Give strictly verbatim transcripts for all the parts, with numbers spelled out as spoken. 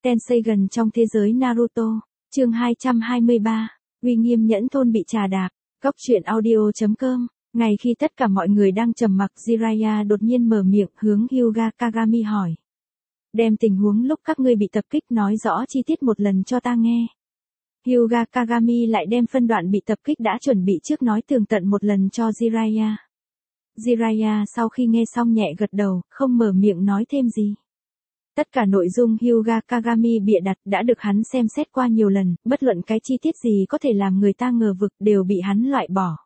Tenseigan trong thế giới Naruto, chương hai trăm hai mươi ba, uy nghiêm nhẫn thôn bị trà đạp, góc truyện audio chấm com. Ngày khi tất cả mọi người đang trầm mặc, Jiraiya đột nhiên mở miệng hướng Hyuga Kagami hỏi. Đem tình huống lúc các ngươi bị tập kích nói rõ chi tiết một lần cho ta nghe. Hyuga Kagami lại đem phân đoạn bị tập kích đã chuẩn bị trước nói tường tận một lần cho Jiraiya. Jiraiya sau khi nghe xong nhẹ gật đầu, không mở miệng nói thêm gì. Tất cả nội dung Hyuga Kagami bịa đặt đã được hắn xem xét qua nhiều lần, bất luận cái chi tiết gì có thể làm người ta ngờ vực đều bị hắn loại bỏ.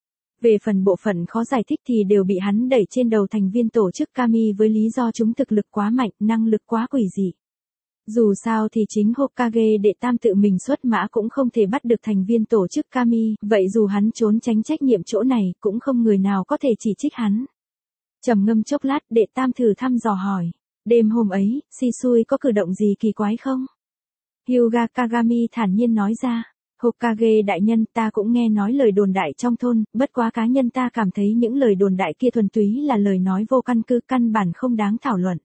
Về phần bộ phận khó giải thích thì đều bị hắn đẩy trên đầu thành viên tổ chức Kami với lý do chúng thực lực quá mạnh, năng lực quá quỷ dị. Dù sao thì chính Hokage đệ tam tự mình xuất mã cũng không thể bắt được thành viên tổ chức Kami, vậy dù hắn trốn tránh trách nhiệm chỗ này cũng không người nào có thể chỉ trích hắn. Trầm ngâm chốc lát, đệ tam thử thăm dò hỏi. Đêm hôm ấy, Shisui có cử động gì kỳ quái không? Hyuga Kagami thản nhiên nói ra. Hokage đại nhân, ta cũng nghe nói lời đồn đại trong thôn, bất quá cá nhân ta cảm thấy những lời đồn đại kia thuần túy là lời nói vô căn cứ, căn bản không đáng thảo luận.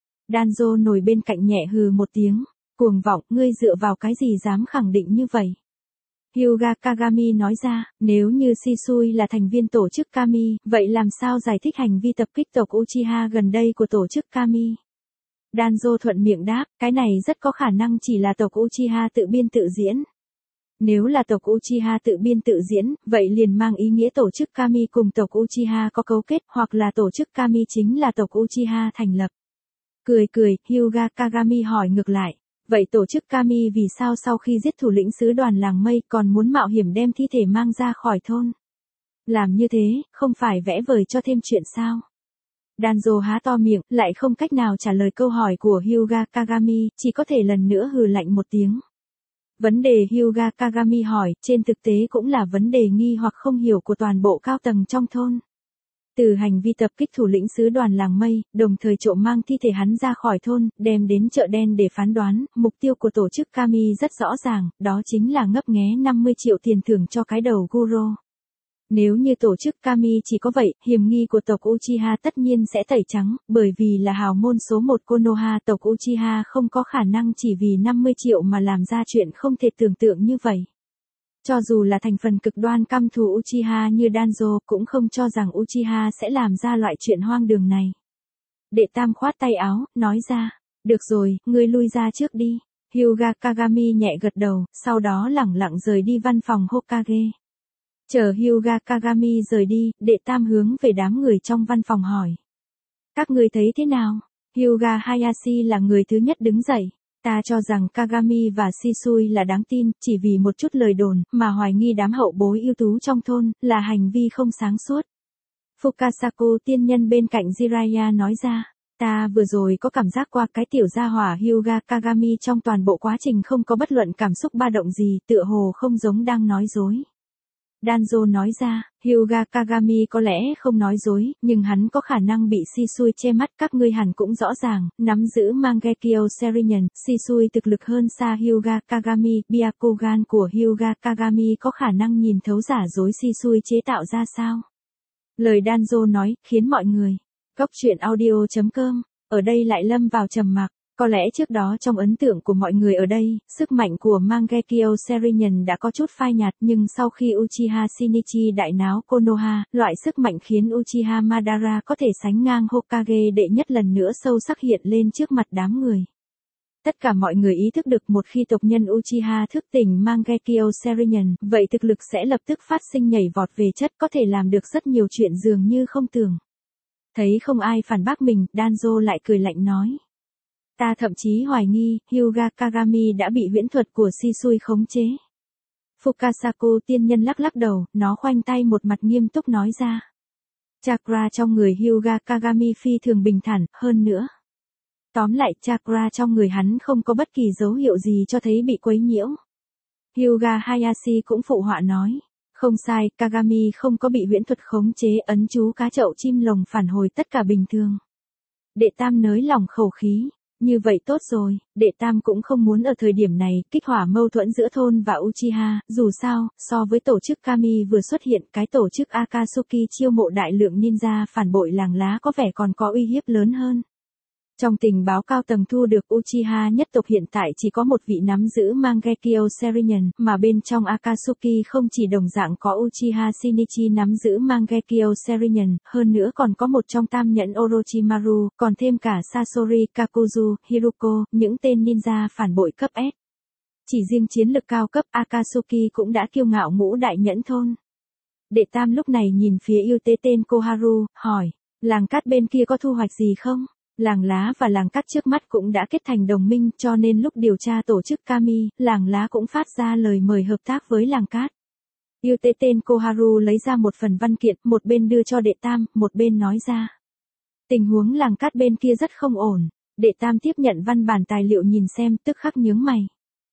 Danzo nổi bên cạnh nhẹ hừ một tiếng, cuồng vọng, ngươi dựa vào cái gì dám khẳng định như vậy? Hyuga Kagami nói ra, nếu như Shisui là thành viên tổ chức Kami, vậy làm sao giải thích hành vi tập kích tộc Uchiha gần đây của tổ chức Kami? Danzo thuận miệng đáp, cái này rất có khả năng chỉ là tộc Uchiha tự biên tự diễn. Nếu là tộc Uchiha tự biên tự diễn, vậy liền mang ý nghĩa tổ chức Kami cùng tộc Uchiha có cấu kết, hoặc là tổ chức Kami chính là tộc Uchiha thành lập. Cười cười, Hyuga Kagami hỏi ngược lại, vậy tổ chức Kami vì sao sau khi giết thủ lĩnh sứ đoàn làng mây còn muốn mạo hiểm đem thi thể mang ra khỏi thôn? Làm như thế, không phải vẽ vời cho thêm chuyện sao? Danzo há to miệng, lại không cách nào trả lời câu hỏi của Hyuga Kagami, chỉ có thể lần nữa hừ lạnh một tiếng. Vấn đề Hyuga Kagami hỏi, trên thực tế cũng là vấn đề nghi hoặc không hiểu của toàn bộ cao tầng trong thôn. Từ hành vi tập kích thủ lĩnh sứ đoàn làng mây, đồng thời trộm mang thi thể hắn ra khỏi thôn, đem đến chợ đen để phán đoán, mục tiêu của tổ chức Kami rất rõ ràng, đó chính là ngấp nghé năm mươi triệu tiền thưởng cho cái đầu Guro. Nếu như tổ chức Kami chỉ có vậy, hiểm nghi của tộc Uchiha tất nhiên sẽ tẩy trắng, bởi vì là hào môn số một Konoha, tộc Uchiha không có khả năng chỉ vì năm mươi triệu mà làm ra chuyện không thể tưởng tượng như vậy. Cho dù là thành phần cực đoan căm thù Uchiha như Danzo cũng không cho rằng Uchiha sẽ làm ra loại chuyện hoang đường này. Đệ tam khoát tay áo, nói ra, được rồi, ngươi lui ra trước đi. Hyuga Kagami nhẹ gật đầu, sau đó lẳng lặng rời đi văn phòng Hokage. Chờ Hyuga Kagami rời đi, đệ tam hướng về đám người trong văn phòng hỏi. Các người thấy thế nào? Hyuga Hayashi là người thứ nhất đứng dậy. Ta cho rằng Kagami và Shisui là đáng tin, chỉ vì một chút lời đồn, mà hoài nghi đám hậu bối ưu tú trong thôn, là hành vi không sáng suốt. Fukasaku tiên nhân bên cạnh Jiraiya nói ra, ta vừa rồi có cảm giác qua cái tiểu gia hỏa Hyuga Kagami trong toàn bộ quá trình không có bất luận cảm xúc ba động gì, tựa hồ không giống đang nói dối. Danzo nói ra, Hyuga Kagami có lẽ không nói dối, nhưng hắn có khả năng bị Shisui che mắt, các ngươi hẳn cũng rõ ràng, nắm giữ Mangekyo Sharingan, Shisui thực lực hơn xa Hyuga Kagami, Byakugan của Hyuga Kagami có khả năng nhìn thấu giả dối Shisui chế tạo ra sao? Lời Danzo nói, khiến mọi người, góc truyện audio chấm com, ở đây lại lâm vào trầm mặc. Có lẽ trước đó trong ấn tượng của mọi người ở đây, sức mạnh của Mangekyo Sharingan đã có chút phai nhạt, nhưng sau khi Uchiha Shinichi đại náo Konoha, loại sức mạnh khiến Uchiha Madara có thể sánh ngang Hokage đệ nhất lần nữa sâu sắc hiện lên trước mặt đám người. Tất cả mọi người ý thức được một khi tộc nhân Uchiha thức tỉnh Mangekyo Sharingan, vậy thực lực sẽ lập tức phát sinh nhảy vọt về chất, có thể làm được rất nhiều chuyện dường như không tưởng. Thấy không ai phản bác mình, Danzo lại cười lạnh nói. Ta thậm chí hoài nghi, Hyuga Kagami đã bị huyễn thuật của Shisui khống chế. Fukasaku tiên nhân lắc lắc đầu, nó khoanh tay một mặt nghiêm túc nói ra. Chakra trong người Hyuga Kagami phi thường bình thản, hơn nữa. Tóm lại, chakra trong người hắn không có bất kỳ dấu hiệu gì cho thấy bị quấy nhiễu. Hyuga Hayashi cũng phụ họa nói. Không sai, Kagami không có bị huyễn thuật khống chế, ấn chú cá chậu chim lồng phản hồi tất cả bình thường. Đệ tam nới lòng khẩu khí. Như vậy tốt rồi, đệ tam cũng không muốn ở thời điểm này kích hỏa mâu thuẫn giữa thôn và Uchiha, dù sao, so với tổ chức Kami vừa xuất hiện, cái tổ chức Akatsuki chiêu mộ đại lượng ninja phản bội làng lá có vẻ còn có uy hiếp lớn hơn. Trong tình báo cao tầng thu được Uchiha nhất tộc hiện tại chỉ có một vị nắm giữ Mangekyo Sharingan, mà bên trong Akatsuki không chỉ đồng dạng có Uchiha Shinichi nắm giữ Mangekyo Sharingan, hơn nữa còn có một trong tam nhẫn Orochimaru, còn thêm cả Sasori, Kakuzu, Hiruko, những tên ninja phản bội cấp S. Chỉ riêng chiến lực cao cấp Akatsuki cũng đã kiêu ngạo ngũ đại nhẫn thôn. Đệ tam lúc này nhìn phía yêu tế tên Koharu, hỏi, làng cát bên kia có thu hoạch gì không? Làng lá và làng cát trước mắt cũng đã kết thành đồng minh, cho nên lúc điều tra tổ chức Kami, làng lá cũng phát ra lời mời hợp tác với làng cát. Yêu tế tên Koharu lấy ra một phần văn kiện, một bên đưa cho đệ tam, một bên nói ra. Tình huống làng cát bên kia rất không ổn. Đệ tam tiếp nhận văn bản tài liệu nhìn xem, tức khắc nhướng mày.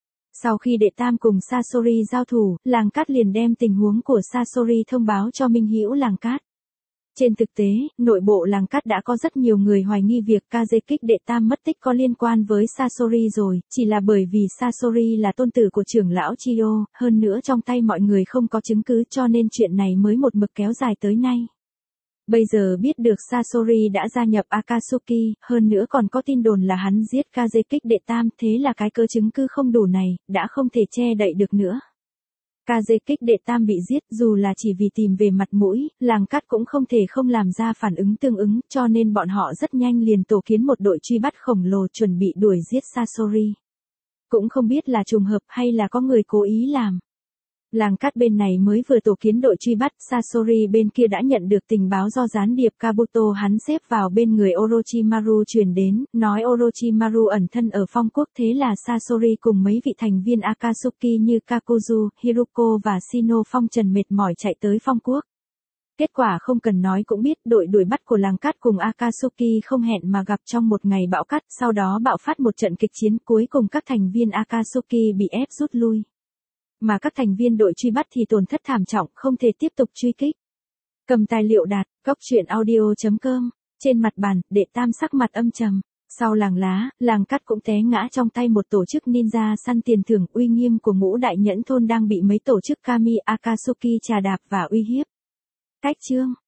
Sau khi đệ tam cùng Sasori giao thủ, làng cát liền đem tình huống của Sasori thông báo cho minh hữu làng cát. Trên thực tế, nội bộ làng cát đã có rất nhiều người hoài nghi việc Kazekik đệ tam mất tích có liên quan với Sasori rồi, chỉ là bởi vì Sasori là tôn tử của trưởng lão Chiyo, hơn nữa trong tay mọi người không có chứng cứ cho nên chuyện này mới một mực kéo dài tới nay. Bây giờ biết được Sasori đã gia nhập Akatsuki, hơn nữa còn có tin đồn là hắn giết Kazekik đệ tam, thế là cái cơ chứng cứ không đủ này, đã không thể che đậy được nữa. Kazekik đệ tam bị giết dù là chỉ vì tìm về mặt mũi, làng cát cũng không thể không làm ra phản ứng tương ứng, cho nên bọn họ rất nhanh liền tổ kiến một đội truy bắt khổng lồ chuẩn bị đuổi giết Sasori. Cũng không biết là trùng hợp hay là có người cố ý làm. Làng cát bên này mới vừa tổ kiến đội truy bắt, Sasori bên kia đã nhận được tình báo do gián điệp Kabuto hắn xếp vào bên người Orochimaru truyền đến, nói Orochimaru ẩn thân ở phong quốc, thế là Sasori cùng mấy vị thành viên Akatsuki như Kakuzu, Hiruko và Shino phong trần mệt mỏi chạy tới phong quốc. Kết quả không cần nói cũng biết, đội đuổi bắt của làng cát cùng Akatsuki không hẹn mà gặp trong một ngày bão cát, sau đó bạo phát một trận kịch chiến, cuối cùng các thành viên Akatsuki bị ép rút lui. Mà các thành viên đội truy bắt thì tổn thất thảm trọng, không thể tiếp tục truy kích. Cầm tài liệu đạt, cốc truyện audio chấm com, trên mặt bàn, đệ tam sắc mặt âm trầm. Sau làng lá, làng cát cũng té ngã trong tay một tổ chức ninja săn tiền thưởng, uy nghiêm của ngũ đại nhẫn thôn đang bị mấy tổ chức Kami Akatsuki trà đạp và uy hiếp. Cách chương